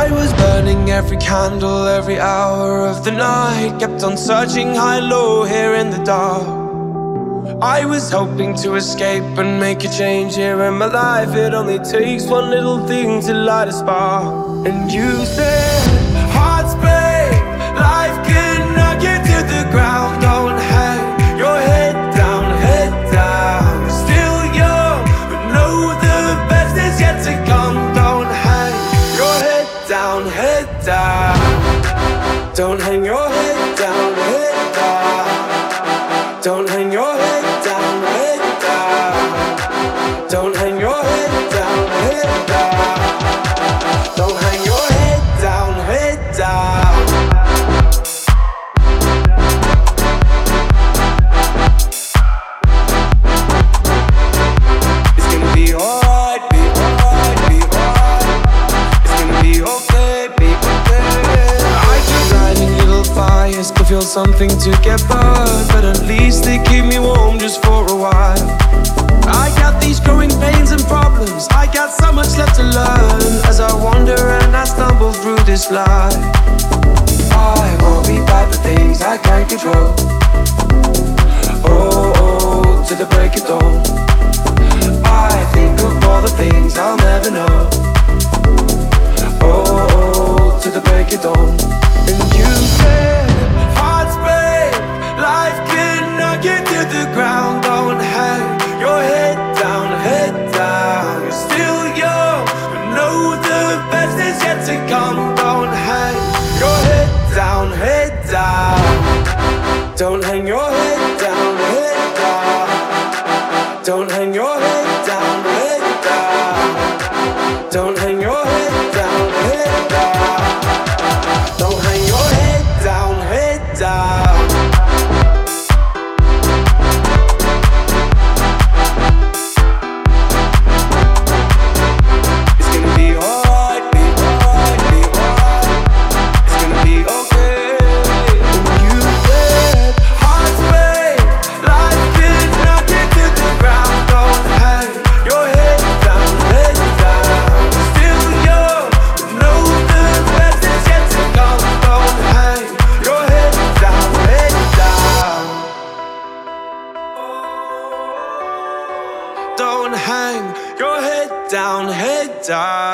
I was burning every candle, every hour of the night. Kept on searching high, low, here in the dark. I was hoping to escape and make a change here in my life. It only takes one little thing to light a spark. And you said, hearts break, life can knock you to the ground. Don't hang your head down, head down. You're still young, but know the best is yet to come. Don't hang your head down, head down. Don't hang your head down, head down. Don't hang your head down, head down. Don't hang your head down, head down. Don't hang your head down, head down. It's gonna be alright, be alright, be alright. It's gonna be okay, be okay. I keep lighting little fires, could feel something to get burned, but at least they keep me warm just for a while. I got these growing pains and problems, I got so much left to learn as I wander and I stumble through this life. I worry about the things I can't control. Oh, oh, to the break of dawn. I think of all the things I'll never know. Oh, oh, to the break of dawn. And you said, hearts break, life can knock you to the ground. Don't hang your head down, head down. You're still young, but know the best is yet to come. Don't hang your head down, head down. Don't hang your head down, head down. Don't hang your head down, head down. Don't hang your head down, head down. Don't hang your head down, head down. Don't hang your head down, head down.